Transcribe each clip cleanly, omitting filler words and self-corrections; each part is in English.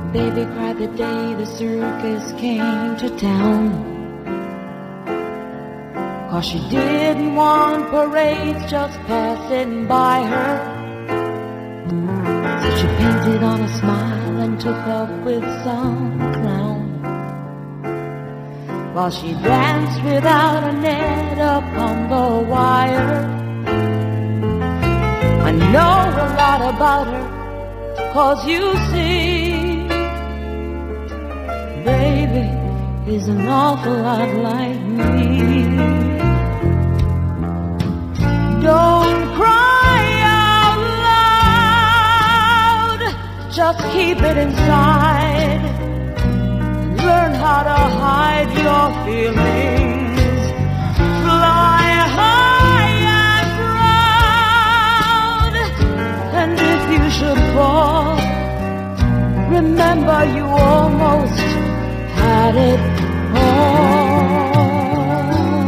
Baby cried the day the circus came to town, 'cause she didn't want parades just passing by her. So she painted on a smile and took off with some clown, while she danced without a net upon the wire. I know a lot about her, 'cause you see, baby is an awful lot like me. Don't cry out loud, just keep it inside. Learn how to hide your feelings. Fly high and proud, and if you should fall, remember you almost had it all.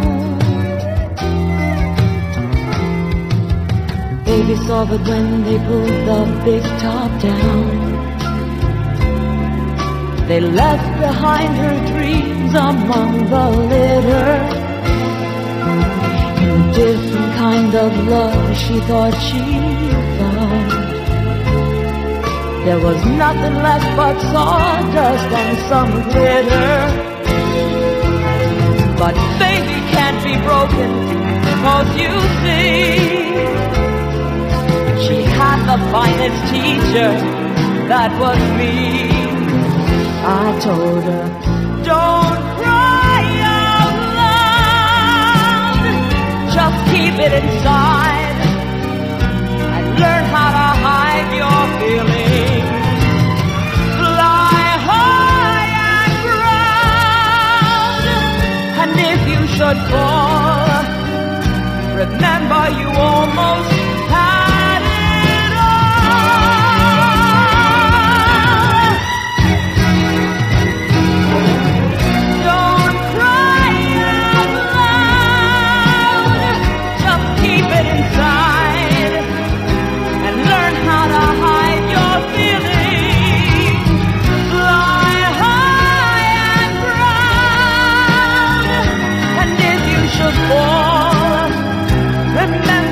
Baby saw that when they pulled the big top down, they left behind her dreams among the litter. In a different kind of love she thought she found, there was nothing left but sawdust and some glitter. But baby can't be broken, 'cause you see, she had the finest teacher, that was me. I told her, don't cry out loud, just keep it inside, and learn how to hide your feelings. Fly high and proud, and if you should fall, remember you almost had it all. Don't cry out loud, just keep it inside, and learn how to hide your feelings. Fly high and proud, and if you should fall, remember